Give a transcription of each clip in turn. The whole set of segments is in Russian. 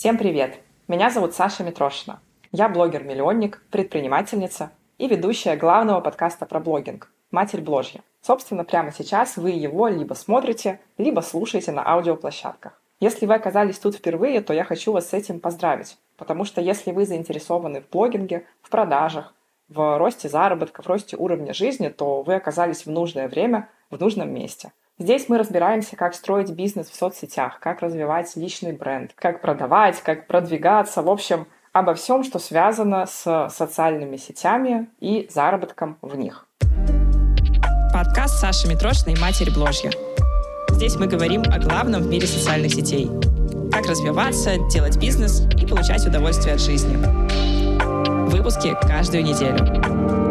Всем привет! Меня зовут Саша Митрошина. Я блогер-миллионник, предпринимательница и ведущая главного подкаста про блогинг «Матерь Бложья». Собственно, прямо сейчас вы его либо смотрите, либо слушаете на аудиоплощадках. Если вы оказались тут впервые, то я хочу вас с этим поздравить, потому что если вы заинтересованы в блогинге, в продажах, в росте заработка, в росте уровня жизни, то вы оказались в нужное время, в нужном месте. Здесь мы разбираемся, как строить бизнес в соцсетях, как развивать личный бренд, как продавать, как продвигаться, в общем, обо всем, что связано с социальными сетями и заработком в них. Подкаст Саши Митрошиной «Матерь Бложья». Здесь мы говорим о главном в мире социальных сетей. Как развиваться, делать бизнес и получать удовольствие от жизни. Выпуски каждую неделю.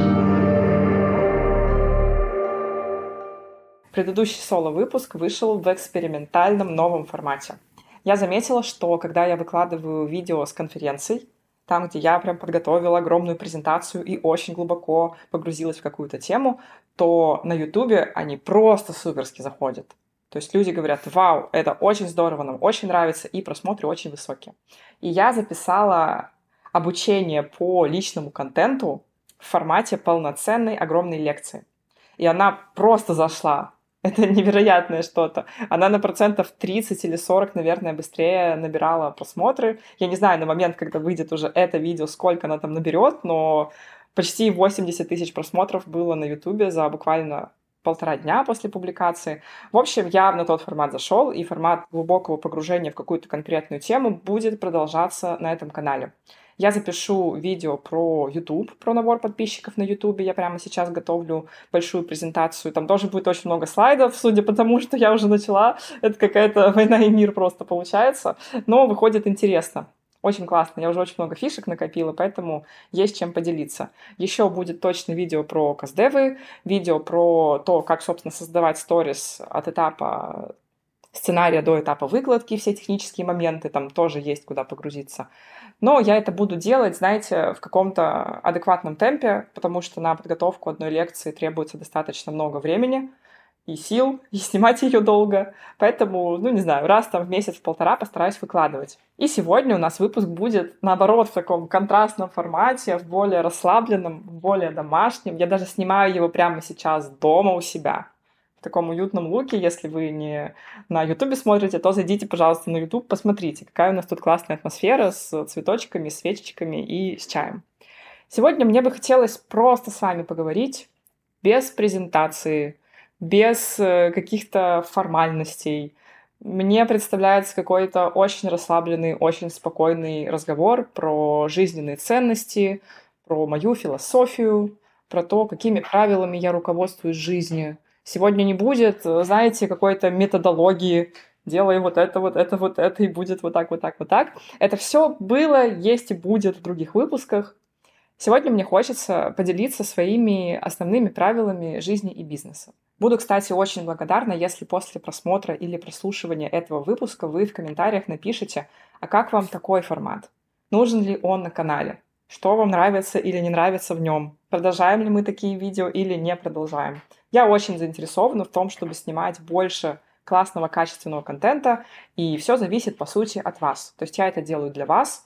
Предыдущий соло-выпуск вышел в экспериментальном новом формате. Я заметила, что когда я выкладываю видео с конференций, там, где я прям подготовила огромную презентацию и очень глубоко погрузилась в какую-то тему, то на Ютубе они просто суперски заходят. То есть люди говорят: «Вау, это очень здорово, нам очень нравится», и просмотры очень высокие. И я записала обучение по личному контенту в формате полноценной огромной лекции. И она просто зашла. Это невероятное что-то. Она на 30% или 40%, наверное, быстрее набирала просмотры. Я не знаю на момент, когда выйдет уже это видео, сколько она там наберет, но почти 80 тысяч просмотров было на Ютубе за буквально 1,5 дня после публикации. В общем, явно тот формат зашел, и формат глубокого погружения в какую-то конкретную тему будет продолжаться на этом канале. Я запишу видео про YouTube, про набор подписчиков на YouTube. Я прямо сейчас готовлю большую презентацию. Там тоже будет очень много слайдов, судя по тому, что я уже начала. Это какая-то война и мир просто получается. Но выходит интересно. Очень классно. Я уже очень много фишек накопила, поэтому есть чем поделиться. Еще будет точно видео про каздевы, видео про то, как, собственно, создавать сторис от этапа сценария до этапа выкладки, все технические моменты, там тоже есть куда погрузиться. Но я это буду делать, знаете, в каком-то адекватном темпе, потому что на подготовку одной лекции требуется достаточно много времени и сил, и снимать ее долго. Поэтому, не знаю, раз там в месяц, в полтора постараюсь выкладывать. И сегодня у нас выпуск будет, наоборот, в таком контрастном формате, в более расслабленном, в более домашнем. Я даже снимаю его прямо сейчас дома у себя. В таком уютном луке. Если вы не на Ютубе смотрите, то зайдите, пожалуйста, на Ютуб, посмотрите, какая у нас тут классная атмосфера с цветочками, свечечками и с чаем. Сегодня мне бы хотелось просто с вами поговорить без презентации, без каких-то формальностей. Мне представляется какой-то очень расслабленный, очень спокойный разговор про жизненные ценности, про мою философию, про то, какими правилами я руководствуюсь в жизни. Сегодня не будет, знаете, какой-то методологии, делай вот это, и будет вот так. Это все было, есть и будет в других выпусках. Сегодня мне хочется поделиться своими основными правилами жизни и бизнеса. Буду, кстати, очень благодарна, если после просмотра или прослушивания этого выпуска вы в комментариях напишите, а как вам такой формат? Нужен ли он на канале? Что вам нравится или не нравится в нем? Продолжаем ли мы такие видео или не продолжаем? Я очень заинтересована в том, чтобы снимать больше классного, качественного контента, и все зависит, по сути, от вас. То есть я это делаю для вас,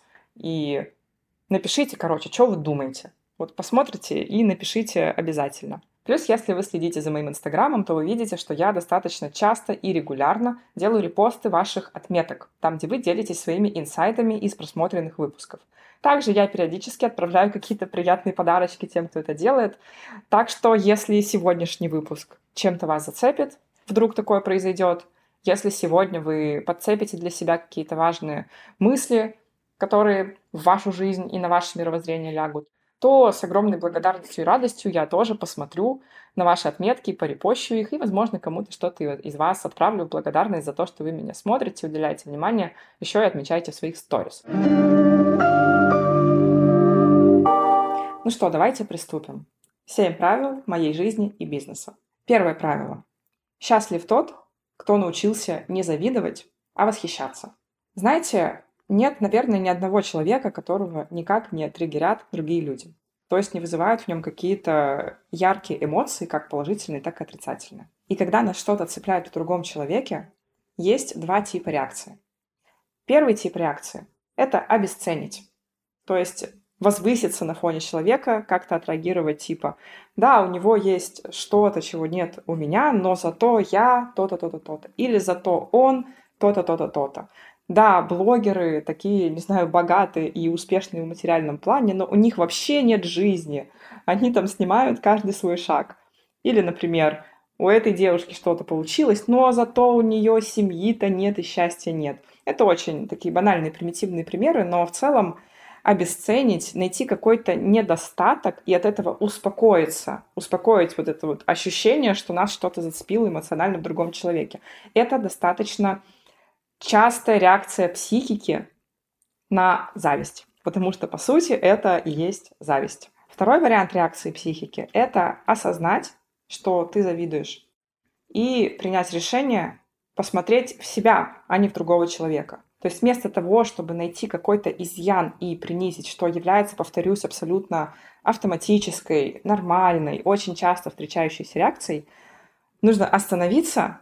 и напишите, что вы думаете. Вот посмотрите и напишите обязательно. Плюс, если вы следите за моим инстаграмом, то вы видите, что я достаточно часто и регулярно делаю репосты ваших отметок, там, где вы делитесь своими инсайтами из просмотренных выпусков. Также я периодически отправляю какие-то приятные подарочки тем, кто это делает. Так что, если сегодняшний выпуск чем-то вас зацепит, вдруг такое произойдет, если сегодня вы подцепите для себя какие-то важные мысли, которые в вашу жизнь и на ваше мировоззрение лягут, то с огромной благодарностью и радостью я тоже посмотрю на ваши отметки, порепощу их, и, возможно, кому-то что-то из вас отправлю в благодарность за то, что вы меня смотрите, уделяете внимание, еще и отмечаете в своих сторис. Ну что, давайте приступим. 7 правил моей жизни и бизнеса. Первое правило. Счастлив тот, кто научился не завидовать, а восхищаться. Знаете, нет, наверное, ни одного человека, которого никак не триггерят другие люди. То есть не вызывают в нем какие-то яркие эмоции, как положительные, так и отрицательные. И когда нас что-то цепляет в другом человеке, есть 2 типа реакции. Первый тип реакции – это обесценить. То есть возвыситься на фоне человека, как-то отреагировать типа «да, у него есть что-то, чего нет у меня, но зато я то-то, то-то, то-то». Или «зато он то-то, то-то, то-то». Да, блогеры такие, не знаю, богатые и успешные в материальном плане, но у них вообще нет жизни. Они там снимают каждый свой шаг. Или, например, у этой девушки что-то получилось, но зато у нее семьи-то нет и счастья нет. Это очень такие банальные, примитивные примеры, но в целом обесценить, найти какой-то недостаток и от этого успокоиться, успокоить вот это вот ощущение, что нас что-то зацепило эмоционально в другом человеке. Это достаточно частая реакция психики на зависть, потому что, по сути, это и есть зависть. Второй вариант реакции психики – это осознать, что ты завидуешь, и принять решение посмотреть в себя, а не в другого человека. То есть вместо того, чтобы найти какой-то изъян и принизить, что является, повторюсь, абсолютно автоматической, нормальной, очень часто встречающейся реакцией, нужно остановиться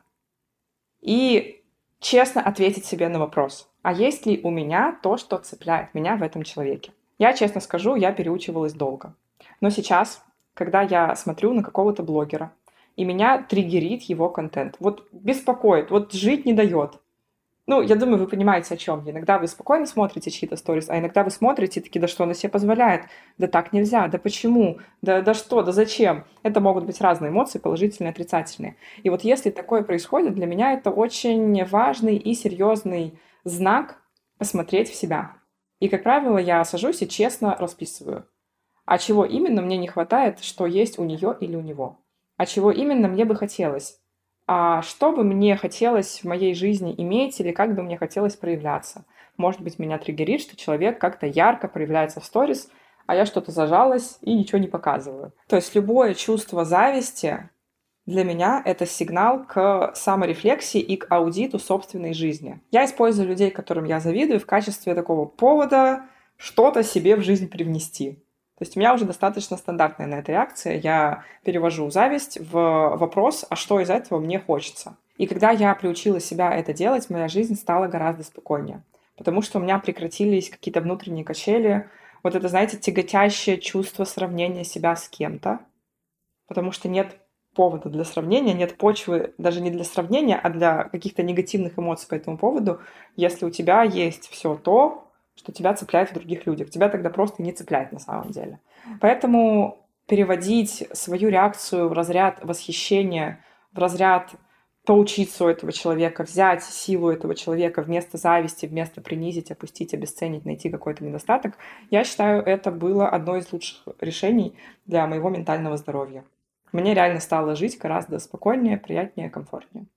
и честно ответить себе на вопрос, а есть ли у меня то, что цепляет меня в этом человеке? Я, честно скажу, я переучивалась долго. Но сейчас, когда я смотрю на какого-то блогера, и меня триггерит его контент, вот беспокоит, вот жить не дает. Ну, я думаю, вы понимаете, о чем я. Иногда вы спокойно смотрите чьи-то сторис, а иногда вы смотрите и такие, да что она себе позволяет? Да так нельзя, да почему? Да что, да зачем? Это могут быть разные эмоции, положительные, отрицательные. И вот если такое происходит, для меня это очень важный и серьезный знак посмотреть в себя. И, как правило, я сажусь и честно расписываю, а чего именно мне не хватает, что есть у нее или у него. А чего именно мне бы хотелось. А что бы мне хотелось в моей жизни иметь или как бы мне хотелось проявляться. Может быть, меня триггерит, что человек как-то ярко проявляется в сторис, а я что-то зажалась и ничего не показываю. То есть любое чувство зависти для меня это сигнал к саморефлексии и к аудиту собственной жизни. Я использую людей, которым я завидую, в качестве такого повода что-то себе в жизнь привнести. То есть у меня уже достаточно стандартная на это реакция. Я перевожу зависть в вопрос, а что из этого мне хочется. И когда я приучила себя это делать, моя жизнь стала гораздо спокойнее. Потому что у меня прекратились какие-то внутренние качели. Вот это, знаете, тяготящее чувство сравнения себя с кем-то. Потому что нет повода для сравнения, нет почвы даже не для сравнения, а для каких-то негативных эмоций по этому поводу. Если у тебя есть все то, что тебя цепляет в других людях. Тебя тогда просто не цепляет на самом деле. Поэтому переводить свою реакцию в разряд восхищения, в разряд поучиться у этого человека, взять силу этого человека вместо зависти, вместо принизить, опустить, обесценить, найти какой-то недостаток, я считаю, это было одно из лучших решений для моего ментального здоровья. Мне реально стало жить гораздо спокойнее, приятнее, комфортнее.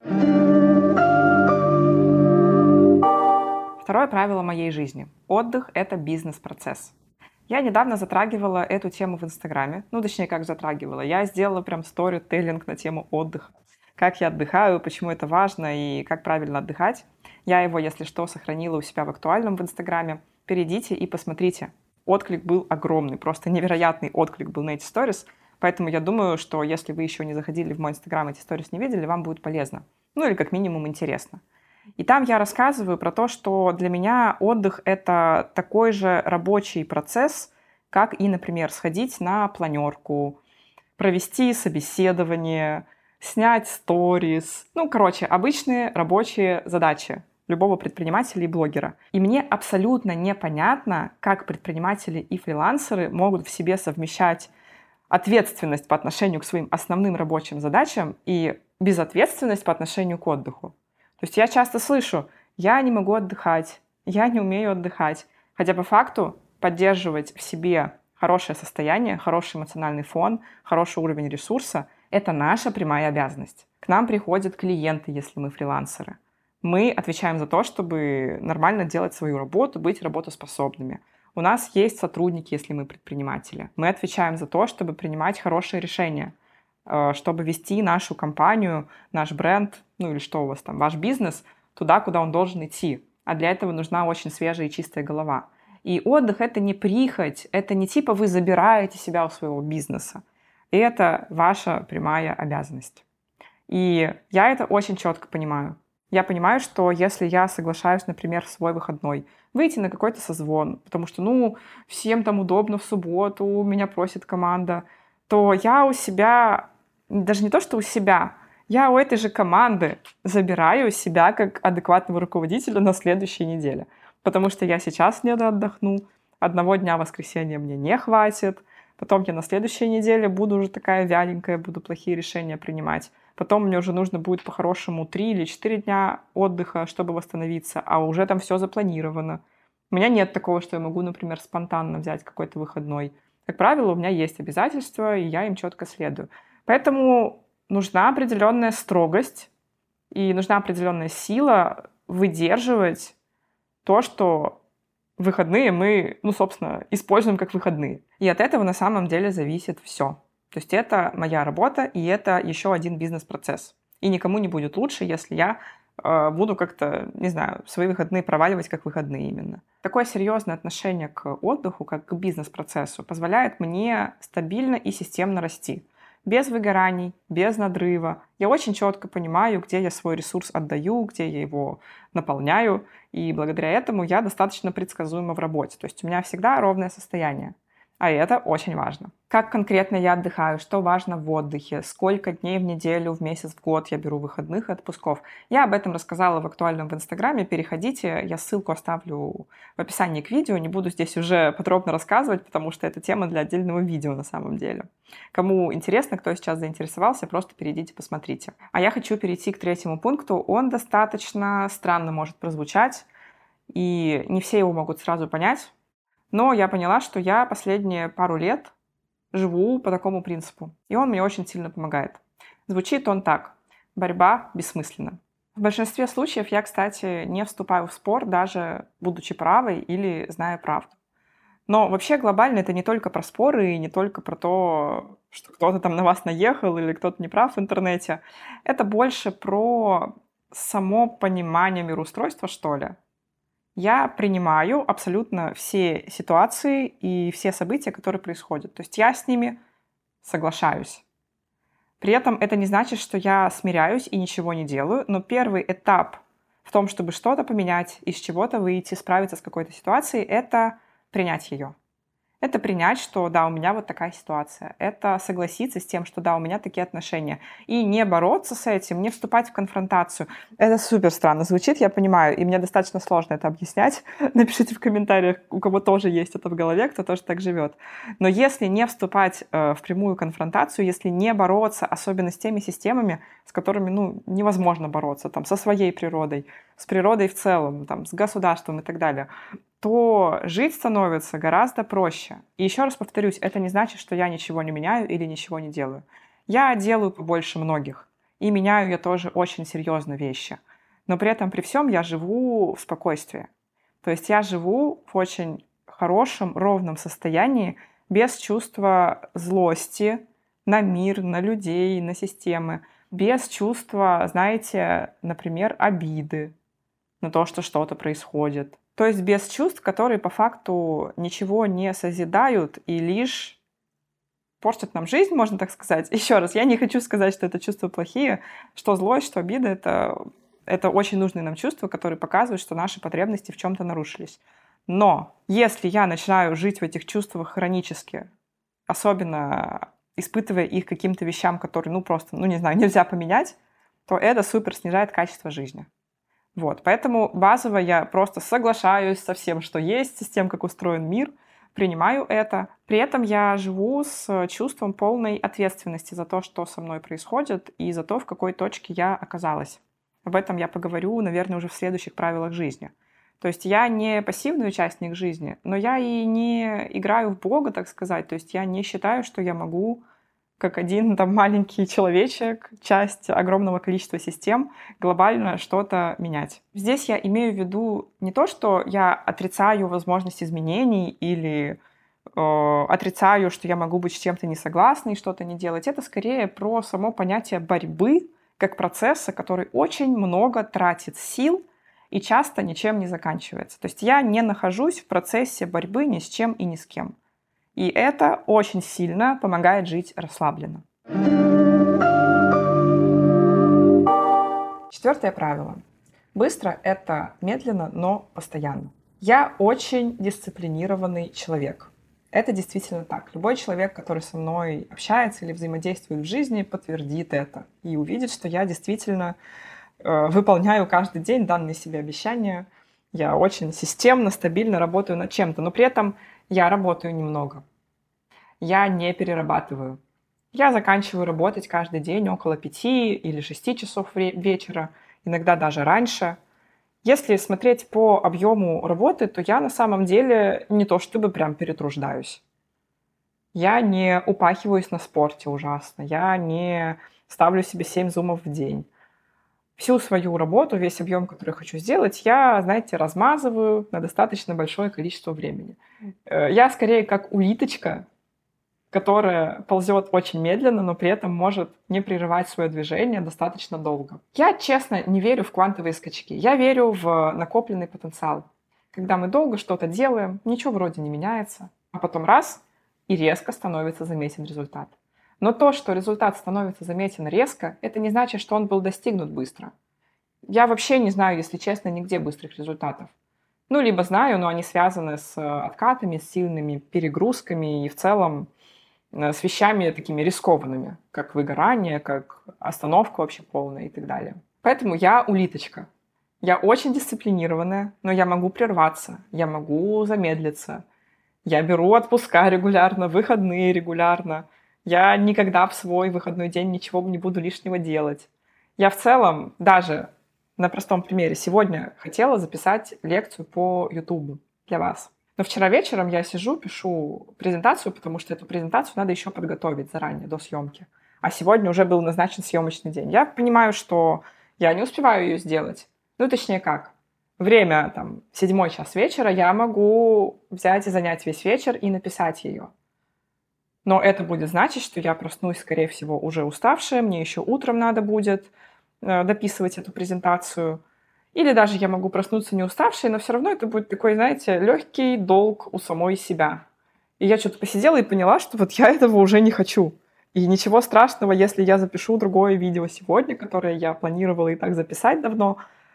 Второе правило моей жизни. Отдых – это бизнес-процесс. Я недавно затрагивала эту тему в Инстаграме. Точнее, как затрагивала. Я сделала прям сторителлинг на тему отдыха. Как я отдыхаю, почему это важно и как правильно отдыхать. Я его, если что, сохранила у себя в актуальном в Инстаграме. Перейдите и посмотрите. Отклик был огромный, просто невероятный отклик был на эти сторис. Поэтому я думаю, что если вы еще не заходили в мой Инстаграм, эти сторис не видели, вам будет полезно. Или как минимум интересно. И там я рассказываю про то, что для меня отдых — это такой же рабочий процесс, как и, например, сходить на планерку, провести собеседование, снять сторис. Обычные рабочие задачи любого предпринимателя и блогера. И мне абсолютно непонятно, как предприниматели и фрилансеры могут в себе совмещать ответственность по отношению к своим основным рабочим задачам и безответственность по отношению к отдыху. То есть я часто слышу, я не могу отдыхать, я не умею отдыхать. Хотя по факту поддерживать в себе хорошее состояние, хороший эмоциональный фон, хороший уровень ресурса – это наша прямая обязанность. К нам приходят клиенты, если мы фрилансеры. Мы отвечаем за то, чтобы нормально делать свою работу, быть работоспособными. У нас есть сотрудники, если мы предприниматели. Мы отвечаем за то, чтобы принимать хорошие решения, чтобы вести нашу компанию, наш бренд, или что у вас там, ваш бизнес, туда, куда он должен идти. А для этого нужна очень свежая и чистая голова. И отдых — это не прихоть, это не типа вы забираете себя у своего бизнеса. Это ваша прямая обязанность. И я это очень четко понимаю. Я понимаю, что если я соглашаюсь, например, в свой выходной выйти на какой-то созвон, потому что, всем там удобно в субботу, меня просит команда, то я у себя, даже не то, что у себя, я у этой же команды забираю себя как адекватного руководителя на следующей неделе. Потому что я сейчас не отдохну, одного дня воскресенья мне не хватит, потом я на следующей неделе буду уже такая вяленькая, буду плохие решения принимать. Потом мне уже нужно будет по-хорошему 3 или 4 дня отдыха, чтобы восстановиться, а уже там все запланировано. У меня нет такого, что я могу, например, спонтанно взять какой-то выходной. Как правило, у меня есть обязательства, и я им четко следую. Поэтому нужна определенная строгость и нужна определенная сила выдерживать то, что выходные мы, собственно, используем как выходные. И от этого на самом деле зависит все. То есть это моя работа, и это еще один бизнес-процесс. И никому не будет лучше, если я буду как-то, не знаю, свои выходные проваливать как выходные именно. Такое серьезное отношение к отдыху, как к бизнес-процессу, позволяет мне стабильно и системно расти. Без выгораний, без надрыва. Я очень четко понимаю, где я свой ресурс отдаю, где я его наполняю, и благодаря этому я достаточно предсказуема в работе. То есть у меня всегда ровное состояние. А это очень важно. Как конкретно я отдыхаю, что важно в отдыхе, сколько дней в неделю, в месяц, в год я беру выходных и отпусков. Я об этом рассказала в актуальном в Инстаграме, переходите, я ссылку оставлю в описании к видео, не буду здесь уже подробно рассказывать, потому что это тема для отдельного видео на самом деле. Кому интересно, кто сейчас заинтересовался, просто перейдите, посмотрите. А я хочу перейти к третьему пункту, он достаточно странно может прозвучать, и не все его могут сразу понять. Но я поняла, что я последние пару лет живу по такому принципу, и он мне очень сильно помогает. Звучит он так: борьба бессмысленна. В большинстве случаев я, кстати, не вступаю в спор, даже будучи правой или зная правду. Но вообще глобально это не только про споры и не только про то, что кто-то там на вас наехал или кто-то не прав в интернете. Это больше про само понимание мироустройства, что ли. Я принимаю абсолютно все ситуации и все события, которые происходят. То есть я с ними соглашаюсь. При этом это не значит, что я смиряюсь и ничего не делаю, но первый этап в том, чтобы что-то поменять, из чего-то выйти, справиться с какой-то ситуацией, это принять ее. Это принять, что да, у меня вот такая ситуация. Это согласиться с тем, что да, у меня такие отношения. И не бороться с этим, не вступать в конфронтацию. Это супер странно звучит, я понимаю, и мне достаточно сложно это объяснять. Напишите в комментариях, у кого тоже есть это в голове, кто тоже так живет. Но если не вступать в прямую конфронтацию, если не бороться, особенно с теми системами, с которыми невозможно бороться, там, со своей природой, с природой в целом, там, с государством и так далее, то жить становится гораздо проще. И еще раз повторюсь, это не значит, что я ничего не меняю или ничего не делаю. Я делаю побольше многих. И меняю я тоже очень серьезно вещи. Но при этом, при всем, я живу в спокойствии. То есть я живу в очень хорошем, ровном состоянии, без чувства злости на мир, на людей, на системы. Без чувства, знаете, например, обиды на то, что что-то происходит. То есть без чувств, которые по факту ничего не созидают и лишь портят нам жизнь, можно так сказать. Еще раз, я не хочу сказать, что это чувства плохие, что злость, что обида — это очень нужные нам чувства, которые показывают, что наши потребности в чем-то нарушились. Но если я начинаю жить в этих чувствах хронически, особенно испытывая их каким-то вещам, которые, просто, не знаю, нельзя поменять, то это супер снижает качество жизни. Вот, поэтому базово я просто соглашаюсь со всем, что есть, с тем, как устроен мир, принимаю это. При этом я живу с чувством полной ответственности за то, что со мной происходит, и за то, в какой точке я оказалась. Об этом я поговорю, наверное, уже в следующих правилах жизни. То есть я не пассивный участник жизни, но я и не играю в Бога, так сказать. То есть я не считаю, что я могу, как один там маленький человечек, часть огромного количества систем, глобально что-то менять. Здесь я имею в виду не то, что я отрицаю возможность изменений или отрицаю, что я могу быть с чем-то не согласна и что-то не делать. Это скорее про само понятие борьбы как процесса, который очень много тратит сил и часто ничем не заканчивается. То есть я не нахожусь в процессе борьбы ни с чем и ни с кем. И это очень сильно помогает жить расслабленно. 4 правило. Быстро — это медленно, но постоянно. Я очень дисциплинированный человек. Это действительно так. Любой человек, который со мной общается или взаимодействует в жизни, подтвердит это и увидит, что я действительно выполняю каждый день данные себе обещания. Я очень системно, стабильно работаю над чем-то, но при этом я работаю немного. Я не перерабатываю. Я заканчиваю работать каждый день около 5 или 6 часов вечера, иногда даже раньше. Если смотреть по объему работы, то я на самом деле не то чтобы прям перетруждаюсь. Я не упахиваюсь на спорте ужасно, я не ставлю себе 7 зумов в день. Всю свою работу, весь объем, который хочу сделать, я, знаете, размазываю на достаточно большое количество времени. Я скорее как улиточка, которая ползет очень медленно, но при этом может не прерывать свое движение достаточно долго. Я, честно, не верю в квантовые скачки. Я верю в накопленный потенциал. Когда мы долго что-то делаем, ничего вроде не меняется, а потом раз — и резко становится заметен результат. Но то, что результат становится заметен резко, это не значит, что он был достигнут быстро. Я вообще не знаю, если честно, нигде быстрых результатов. Либо знаю, но они связаны с откатами, с сильными перегрузками и в целом с вещами такими рискованными, как выгорание, как остановка вообще полная и так далее. Поэтому я улиточка. Я очень дисциплинированная, но я могу прерваться, я могу замедлиться. Я беру отпуска регулярно, выходные регулярно. Я никогда в свой выходной день ничего не буду лишнего делать. Я в целом, даже на простом примере, сегодня хотела записать лекцию по YouTube для вас. Но вчера вечером я сижу, пишу презентацию, потому что эту презентацию надо еще подготовить заранее, до съемки. А сегодня уже был назначен съемочный день. Я понимаю, что я не успеваю ее сделать. Точнее как. Время, 7 час вечера, я могу взять и занять весь вечер и написать ее. Но это будет значить, что я проснусь, скорее всего, уже уставшая, мне еще утром надо будет дописывать эту презентацию. Или даже я могу проснуться не уставшей, но все равно это будет такой, знаете, легкий долг у самой себя. И я что-то посидела и поняла, что вот я этого уже не хочу. И ничего страшного, если я запишу другое видео сегодня, которое я планировала и так записать давно,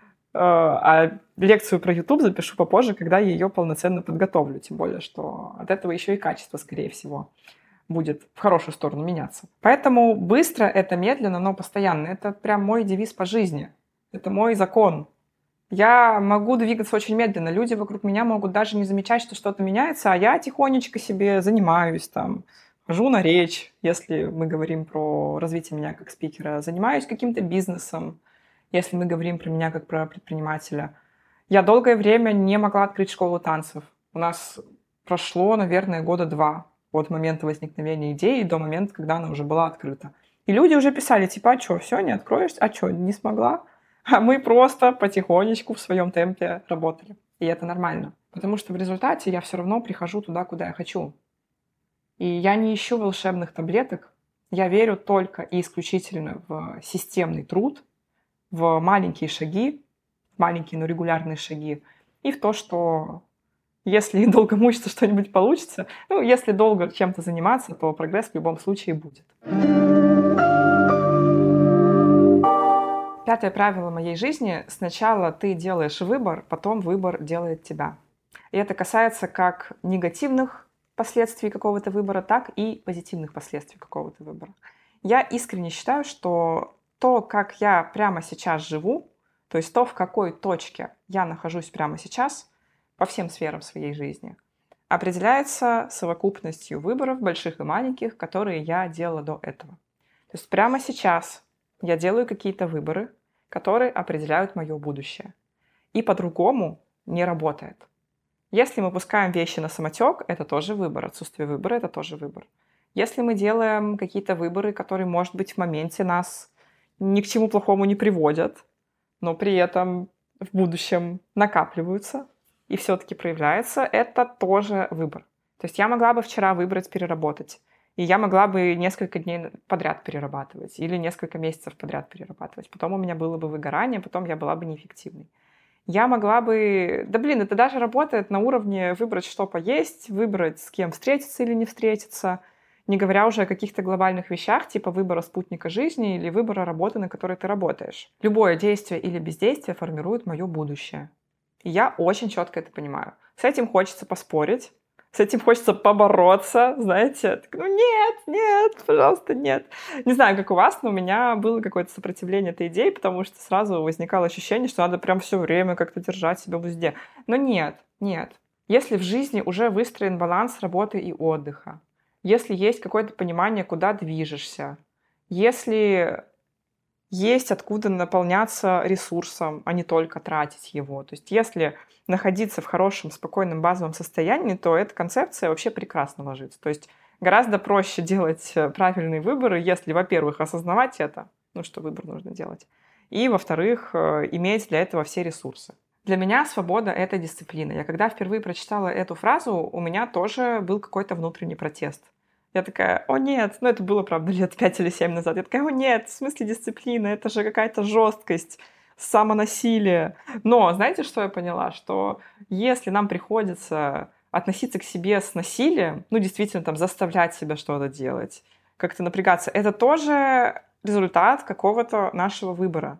а лекцию про YouTube запишу попозже, когда я ее полноценно подготовлю. Тем более, что от этого еще и качество, скорее всего, будет в хорошую сторону меняться. Поэтому быстро — это медленно, но постоянно. Это прям мой девиз по жизни. Это мой закон. Я могу двигаться очень медленно. Люди вокруг меня могут даже не замечать, что что-то меняется, а я тихонечко себе занимаюсь, хожу на речь, если мы говорим про развитие меня как спикера, занимаюсь каким-то бизнесом, если мы говорим про меня как про предпринимателя. Я долгое время не могла открыть школу танцев. У нас прошло, наверное, 2 года от момента возникновения идеи до момента, когда она уже была открыта. И люди уже писали, а что, все, не откроешь? А что, не смогла? А мы просто потихонечку в своем темпе работали. И это нормально. Потому что в результате я все равно прихожу туда, куда я хочу. И я не ищу волшебных таблеток. Я верю только и исключительно в системный труд, в маленькие шаги, маленькие, но регулярные шаги, и в то, что если долго мучиться, что-нибудь получится. Если долго чем-то заниматься, то прогресс в любом случае будет. 5-е правило моей жизни: сначала ты делаешь выбор, потом выбор делает тебя. И это касается как негативных последствий какого-то выбора, так и позитивных последствий какого-то выбора. Я искренне считаю, что то, как я прямо сейчас живу, то есть то, в какой точке я нахожусь прямо сейчас, по всем сферам своей жизни, определяется совокупностью выборов, больших и маленьких, которые я делала до этого. То есть прямо сейчас я делаю какие-то выборы, которые определяют мое будущее. И по-другому не работает. Если мы пускаем вещи на самотек, это тоже выбор. Отсутствие выбора — это тоже выбор. Если мы делаем какие-то выборы, которые, может быть, в моменте нас ни к чему плохому не приводят, но при этом в будущем накапливаются и все-таки проявляются, это тоже выбор. То есть я могла бы вчера выбрать переработать, и я могла бы несколько дней подряд перерабатывать или несколько месяцев подряд перерабатывать. Потом у меня было бы выгорание, потом я была бы неэффективной. Я могла бы... это даже работает на уровне выбрать, что поесть, выбрать, с кем встретиться или не встретиться. Не говоря уже о каких-то глобальных вещах, типа выбора спутника жизни или выбора работы, на которой ты работаешь. Любое действие или бездействие формирует мое будущее. И я очень четко это понимаю. С этим хочется поспорить, с этим хочется побороться, знаете. Нет, пожалуйста, нет. Не знаю, как у вас, но у меня было какое-то сопротивление этой идее, потому что сразу возникало ощущение, что надо прям все время как-то держать себя в узде. Но нет. Если в жизни уже выстроен баланс работы и отдыха, если есть какое-то понимание, куда движешься, если есть откуда наполняться ресурсом, а не только тратить его. То есть если находиться в хорошем, спокойном, базовом состоянии, то эта концепция вообще прекрасно ложится. То есть гораздо проще делать правильные выборы, если, во-первых, осознавать это, что выбор нужно делать, и, во-вторых, иметь для этого все ресурсы. Для меня свобода — это дисциплина. Я когда впервые прочитала эту фразу, у меня тоже был какой-то внутренний протест. Я такая, о нет, это было, правда, лет 5 или 7 назад. Я такая, о нет, в смысле дисциплина, это же какая-то жесткость, самонасилие. Но знаете, что я поняла? Что если нам приходится относиться к себе с насилием, действительно, заставлять себя что-то делать, как-то напрягаться, это тоже результат какого-то нашего выбора.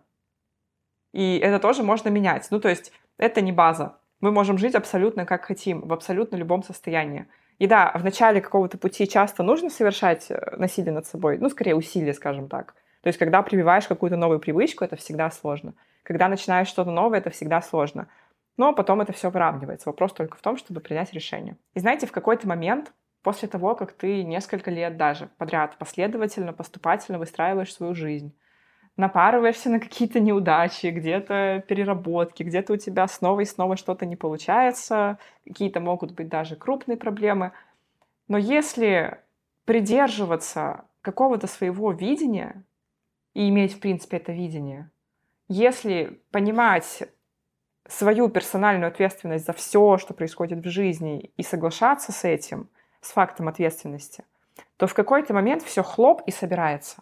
И это тоже можно менять. То есть это не база. Мы можем жить абсолютно как хотим, в абсолютно любом состоянии. И да, в начале какого-то пути часто нужно совершать насилие над собой, скорее усилие, скажем так. То есть когда прививаешь какую-то новую привычку, это всегда сложно. Когда начинаешь что-то новое, это всегда сложно. Но потом это все выравнивается. Вопрос только в том, чтобы принять решение. И знаете, в какой-то момент, после того, как ты несколько лет даже подряд последовательно, поступательно выстраиваешь свою жизнь, напарываешься на какие-то неудачи, где-то переработки, где-то у тебя снова и снова что-то не получается, какие-то могут быть даже крупные проблемы. Но если придерживаться какого-то своего видения и иметь, в принципе, это видение, если понимать свою персональную ответственность за все, что происходит в жизни, и соглашаться с этим, с фактом ответственности, то в какой-то момент все хлоп и собирается.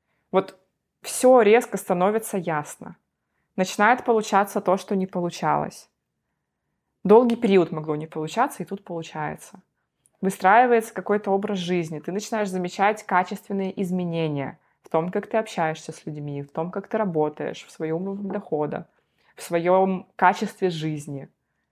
Все резко становится ясно. Начинает получаться то, что не получалось. Долгий период могло не получаться, и тут получается. Выстраивается какой-то образ жизни. Ты начинаешь замечать качественные изменения в том, как ты общаешься с людьми, в том, как ты работаешь, в своем уровне дохода, в своем качестве жизни.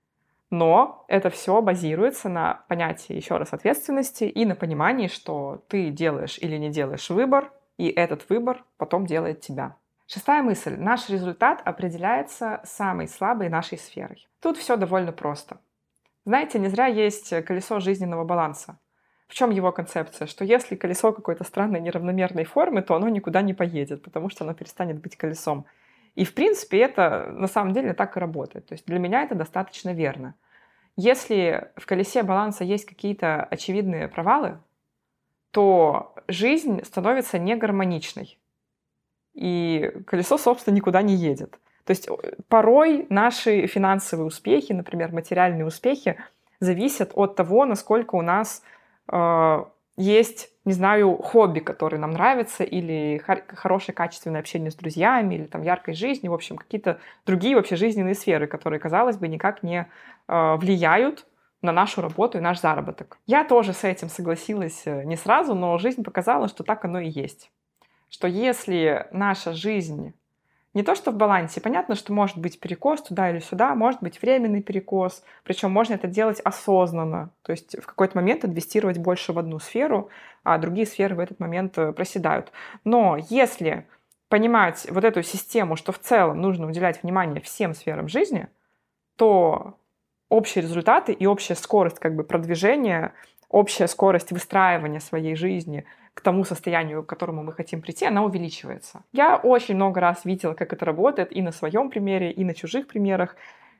Но это все базируется на понятии, еще раз, ответственности и на понимании, что ты делаешь или не делаешь выбор, и этот выбор потом делает тебя. 6-я мысль. Наш результат определяется самой слабой нашей сферой. Тут все довольно просто. Знаете, не зря есть колесо жизненного баланса. В чем его концепция? Что если колесо какой-то странной неравномерной формы, то оно никуда не поедет, потому что оно перестанет быть колесом. И, в принципе, это на самом деле так и работает. То есть для меня это достаточно верно. Если в колесе баланса есть какие-то очевидные провалы, то жизнь становится негармоничной. И колесо, собственно, никуда не едет. То есть порой наши финансовые успехи, например, материальные успехи, зависят от того, насколько у нас есть, не знаю, хобби, которое нам нравится, или хорошее качественное общение с друзьями, или яркой жизнью, в общем, какие-то другие вообще жизненные сферы, которые, казалось бы, никак не влияют на нашу работу и наш заработок. Я тоже с этим согласилась не сразу, но жизнь показала, что так оно и есть. Что если наша жизнь не то что в балансе, понятно, что может быть перекос туда или сюда, может быть временный перекос, причем можно это делать осознанно, то есть в какой-то момент инвестировать больше в одну сферу, а другие сферы в этот момент проседают. Но если понимать эту систему, что в целом нужно уделять внимание всем сферам жизни, то общие результаты и общая скорость продвижения, общая скорость выстраивания своей жизни к тому состоянию, к которому мы хотим прийти, она увеличивается. Я очень много раз видела, как это работает и на своем примере, и на чужих примерах.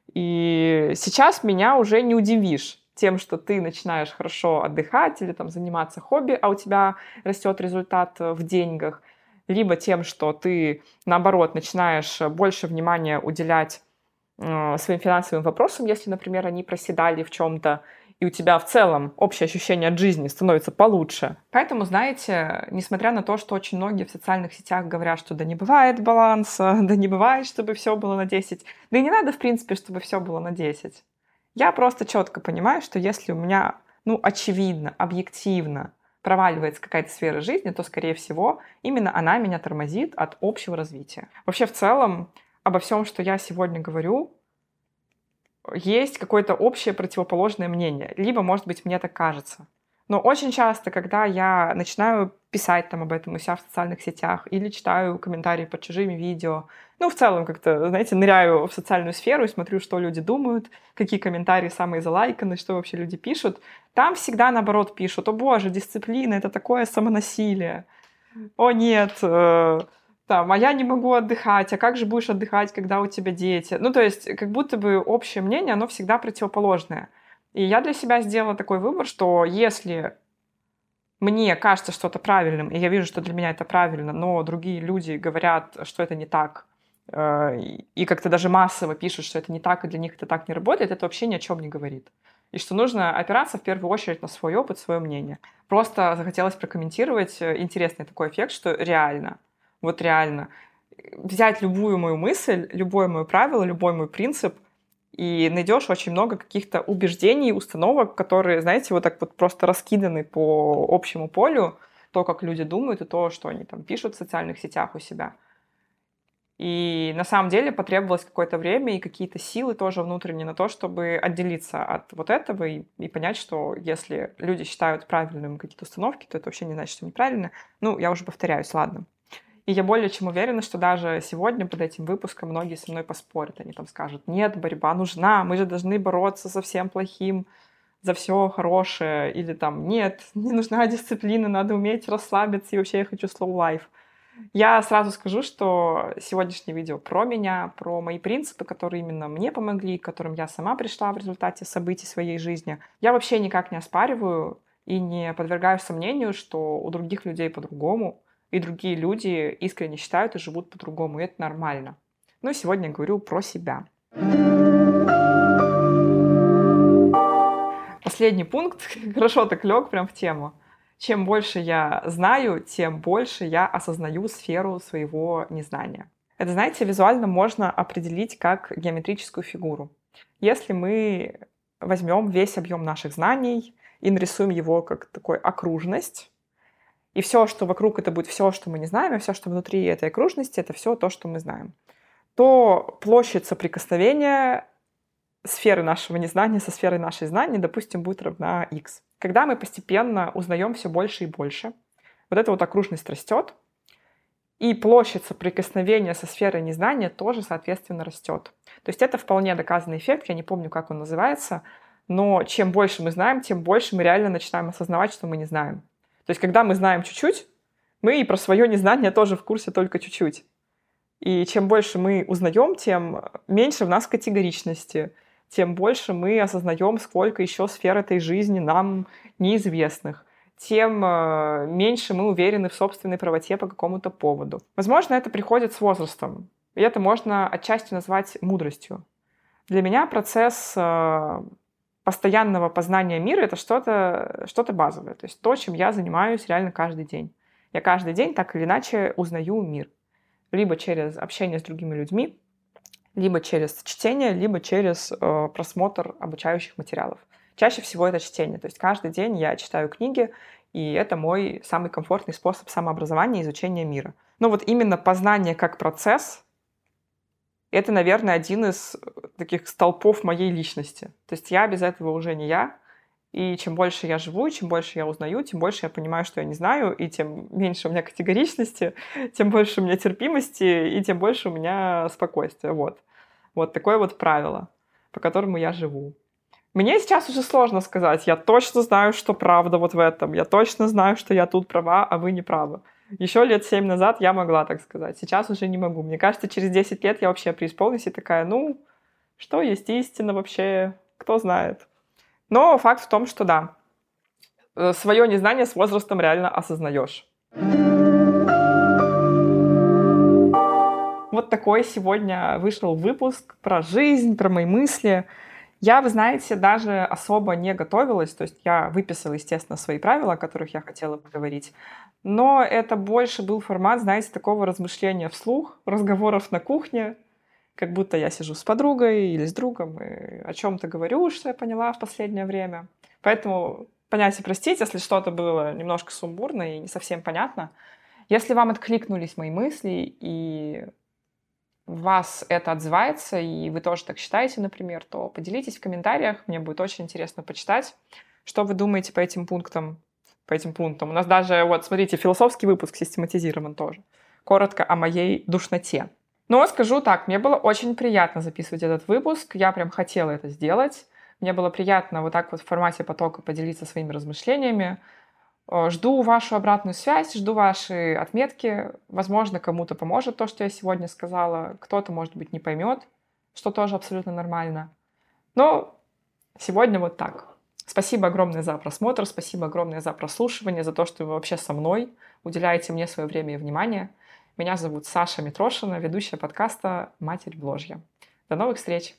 И сейчас меня уже не удивишь тем, что ты начинаешь хорошо отдыхать или заниматься хобби, а у тебя растет результат в деньгах, либо тем, что ты, наоборот, начинаешь больше внимания уделять своим финансовым вопросам, если, например, они проседали в чем-то, и у тебя в целом общее ощущение от жизни становится получше. Поэтому, знаете, несмотря на то, что очень многие в социальных сетях говорят, что да не бывает баланса, да не бывает, чтобы все было на 10, да и не надо, в принципе, чтобы все было на 10. Я просто четко понимаю, что если у меня, очевидно, объективно проваливается какая-то сфера жизни, то, скорее всего, именно она меня тормозит от общего развития. Вообще, в целом, обо всем, что я сегодня говорю, есть какое-то общее противоположное мнение. Либо, может быть, мне так кажется. Но очень часто, когда я начинаю писать там об этом у себя в социальных сетях или читаю комментарии под чужими видео, в целом как-то, знаете, ныряю в социальную сферу и смотрю, что люди думают, какие комментарии самые залайканы, что вообще люди пишут, там всегда наоборот пишут: «О боже, дисциплина — это такое самонасилие. О нет, а я не могу отдыхать, а как же будешь отдыхать, когда у тебя дети?» То есть как будто бы общее мнение, оно всегда противоположное. И я для себя сделала такой выбор, что если мне кажется что-то правильным, и я вижу, что для меня это правильно, но другие люди говорят, что это не так, и как-то даже массово пишут, что это не так, и для них это так не работает, это вообще ни о чем не говорит. И что нужно опираться в первую очередь на свой опыт, свое мнение. Просто захотелось прокомментировать интересный такой эффект, что реально, взять любую мою мысль, любое мое правило, любой мой принцип, и найдешь очень много каких-то убеждений, установок, которые, знаете, вот так вот просто раскиданы по общему полю, то, как люди думают, и то, что они там пишут в социальных сетях у себя. И на самом деле потребовалось какое-то время и какие-то силы тоже внутренние на то, чтобы отделиться от вот этого и понять, что если люди считают правильными какие-то установки, то это вообще не значит, что неправильно. Я уже повторяюсь, ладно. И я более чем уверена, что даже сегодня под этим выпуском многие со мной поспорят. Они там скажут: нет, борьба нужна, мы же должны бороться со всем плохим, за все хорошее. Или там: нет, не нужна дисциплина, надо уметь расслабиться, и вообще я хочу slow life. Я сразу скажу, что сегодняшнее видео про меня, про мои принципы, которые именно мне помогли, к которым я сама пришла в результате событий своей жизни. Я вообще никак не оспариваю и не подвергаю сомнению, что у других людей по-другому, и другие люди искренне считают и живут по-другому, и это нормально. Сегодня я говорю про себя. Последний пункт хорошо так лег прям в тему. Чем больше я знаю, тем больше я осознаю сферу своего незнания. Это, знаете, визуально можно определить как геометрическую фигуру. Если мы возьмем весь объем наших знаний и нарисуем его как такой окружность, и все, что вокруг, это будет все, что мы не знаем, и все, что внутри этой окружности, это все то, что мы знаем, то площадь соприкосновения сферы нашего незнания со сферой нашей знаний, допустим, будет равна x. Когда мы постепенно узнаем все больше и больше, вот эта вот окружность растет, и площадь соприкосновения со сферой незнания тоже, соответственно, растет. То есть это вполне доказанный эффект, я не помню, как он называется, но чем больше мы знаем, тем больше мы реально начинаем осознавать, что мы не знаем. То есть когда мы знаем чуть-чуть, мы и про свое незнание тоже в курсе только чуть-чуть. И чем больше мы узнаем, тем меньше в нас категоричности, тем больше мы осознаем, сколько еще сфер этой жизни нам неизвестных, тем меньше мы уверены в собственной правоте по какому-то поводу. Возможно, это приходит с возрастом, и это можно отчасти назвать мудростью. Для меня процесс постоянного познания мира — это что-то базовое, то есть то, чем я занимаюсь реально каждый день. Я каждый день так или иначе узнаю мир. Либо через общение с другими людьми, либо через чтение, либо через просмотр обучающих материалов. Чаще всего это чтение. То есть каждый день я читаю книги, и это мой самый комфортный способ самообразования и изучения мира. Но вот именно познание как процесс — это, наверное, один из таких столпов моей личности. То есть я без этого уже не я. И чем больше я живу, чем больше я узнаю, тем больше я понимаю, что я не знаю, и тем меньше у меня категоричности, тем больше у меня терпимости, и тем больше у меня спокойствия. Вот такое вот правило, по которому я живу. Мне сейчас уже сложно сказать, я точно знаю, что правда вот в этом, я точно знаю, что я тут права, а вы не правы. Еще лет 7 назад я могла так сказать, сейчас уже не могу. Мне кажется, через 10 лет я вообще преисполнюсь и такая: что есть истина вообще, кто знает. Но факт в том, что да, свое незнание с возрастом реально осознаешь. Вот такой сегодня вышел выпуск про жизнь, про мои мысли. Я, вы знаете, даже особо не готовилась, то есть я выписала, естественно, свои правила, о которых я хотела поговорить, но это больше был формат, знаете, такого размышления вслух, разговоров на кухне, как будто я сижу с подругой или с другом и о чем-то говорю, что я поняла в последнее время. Поэтому понять и простить, если что-то было немножко сумбурно и не совсем понятно. Если вам откликнулись мои мысли, и вас это отзывается, и вы тоже так считаете, например, то поделитесь в комментариях. Мне будет очень интересно почитать, что вы думаете по этим пунктам. У нас даже, вот, смотрите, философский выпуск систематизирован тоже. Коротко о моей душноте. Но скажу так, мне было очень приятно записывать этот выпуск. Я прям хотела это сделать. Мне было приятно вот так вот в формате потока поделиться своими размышлениями. Жду вашу обратную связь, жду ваши отметки. Возможно, кому-то поможет то, что я сегодня сказала. Кто-то, может быть, не поймет, что тоже абсолютно нормально. Но сегодня вот так. Спасибо огромное за просмотр, спасибо огромное за прослушивание, за то, что вы вообще со мной, уделяете мне свое время и внимание. Меня зовут Саша Митрошина, ведущая подкаста «Матерь Бложья». До новых встреч!